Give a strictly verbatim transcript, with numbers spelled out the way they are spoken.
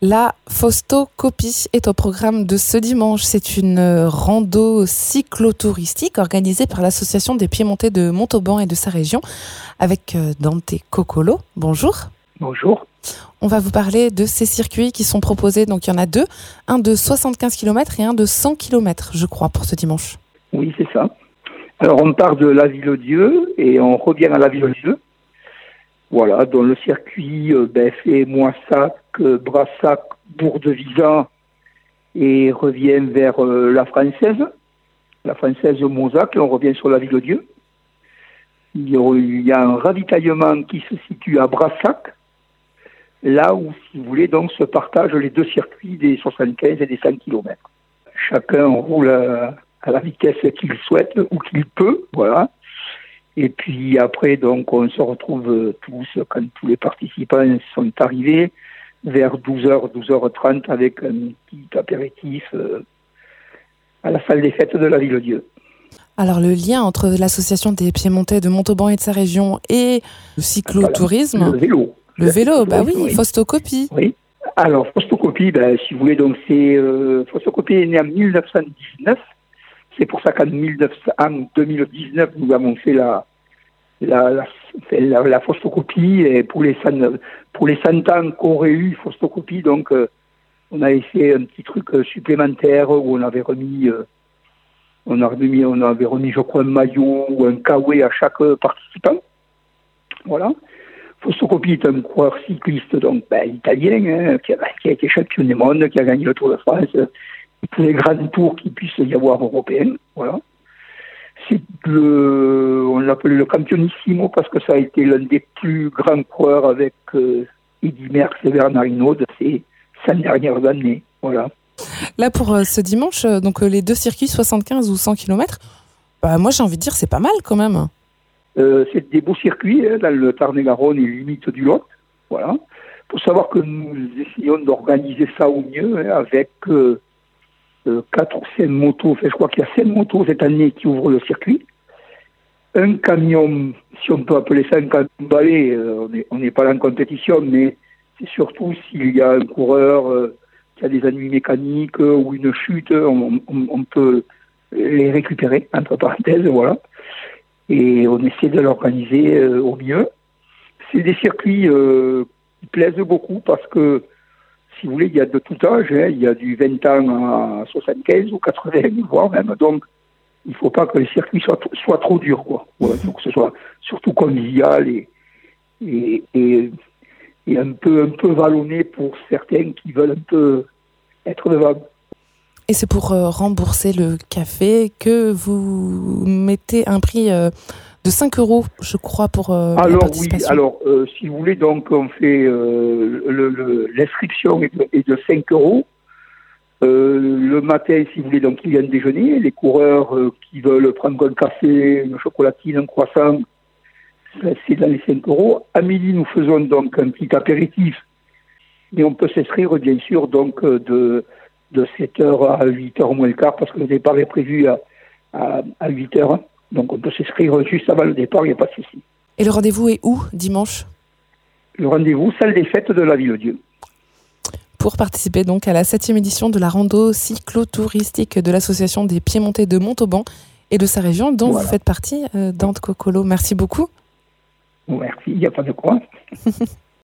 La Faustocopie est au programme de ce dimanche. C'est une rando cyclotouristique organisée par l'association des Piémontais de Montauban et de sa région avec Dante Coccolo. Bonjour. Bonjour. On va vous parler de ces circuits qui sont proposés. Donc il y en a deux, un de soixante-quinze kilomètres et un de cent kilomètres, je crois, pour ce dimanche. Oui, c'est ça. Alors on part de la Ville-Dieu et on revient à la Ville-Dieu. Voilà, dans le circuit euh, ben, fait Moissac, euh, Brassac, Bourg-de-Visan et revient vers euh, la Française, la Française Mozac, et on revient sur la Ville-Dieu. Il y a un ravitaillement qui se situe à Brassac, là où, si vous voulez, donc se partagent les deux circuits des soixante-quinze et des cent kilomètres. Chacun roule à, à la vitesse qu'il souhaite ou qu'il peut, voilà. Et puis après, donc, on se retrouve tous, quand tous les participants sont arrivés, vers douze heures, douze heures trente, avec un petit apéritif euh, à la salle des fêtes de la Ville-Dieu. Alors, le lien entre l'association des Piémontais de Montauban et de sa région et le cyclotourisme... Voilà, le vélo. Le vélo, bah oui, oui. Faustocopie. Oui. Alors, Faustocopie, ben, si vous voulez, donc, c'est... Euh, Faustocopie est né en mille neuf cent dix-neuf. C'est pour ça qu'en deux mille dix-neuf, nous avons fait la, la, la, la, la Faustocopie. Et pour les cent, pour les cent ans qu'aurait eu Faustocopie, donc euh, on avait fait un petit truc euh, supplémentaire où on avait remis, euh, on, a remis, on avait remis, je crois, un maillot ou un kawaii à chaque participant. Voilà. Faustocopie est un coureur cycliste donc ben, italien hein, qui, a, qui a été champion du monde, qui a gagné le Tour de France. Tous les grands tours qu'il puisse y avoir européens, voilà. C'est le, on l'appelle le campionissimo parce que ça a été l'un des plus grands coureurs avec euh, Eddy Merckx et Bernard Hinault de ces cinq dernières années, voilà. Là pour euh, ce dimanche, euh, donc euh, les deux circuits soixante-quinze ou cent kilomètres, bah moi j'ai envie de dire c'est pas mal quand même. Euh, c'est des beaux circuits hein, dans le Tarn-et-Garonne et limite du Lot, voilà. Faut savoir que nous essayons d'organiser ça au mieux hein, avec euh, Euh, quatre ou cinq motos, enfin, je crois qu'il y a cinq motos cette année qui ouvrent le circuit. Un camion, si on peut appeler ça un camion balai, euh, on n'est pas là en compétition, mais c'est surtout s'il y a un coureur euh, qui a des ennuis mécaniques euh, ou une chute, on, on, on peut les récupérer, entre parenthèses, voilà. Et on essaie de l'organiser euh, au mieux. C'est des circuits euh, qui plaisent beaucoup parce que si vous voulez, il y a de tout âge, hein. Il y a du vingt ans à soixante-quinze ou quatre-vingts, voire même. Donc, il ne faut pas que les circuits soient, soient trop durs, quoi. Voilà, il faut que ce soit surtout convivial et, et, et, et un peu, un peu vallonné pour certains qui veulent un peu être devant. Et c'est pour euh, rembourser le café que vous mettez un prix euh, de cinq euros, je crois, pour euh, alors, la participation. Oui, alors, euh, si vous voulez, donc, on fait euh, le, le, l'inscription est de, est de cinq euros. Euh, le matin, si vous voulez, donc, il y a un déjeuner. Les coureurs euh, qui veulent prendre un café, une chocolatine, un croissant, c'est dans les cinq euros. À midi, nous faisons donc un petit apéritif. Et on peut s'inscrire, bien sûr, donc, de, de sept heures à huit heures moins le quart, parce que le départ est prévu à, à, à huit heures. Donc on peut s'inscrire juste avant le départ, il n'y a pas de souci. Et le rendez-vous est où, dimanche ? Le rendez-vous, salle des fêtes de la Ville-Dieu. Pour participer donc à la septième édition de la rando cyclotouristique de l'association des Piémontais de Montauban et de sa région, dont voilà. Vous faites partie, euh, Dante Coccolo. Merci beaucoup. Merci, il n'y a pas de quoi.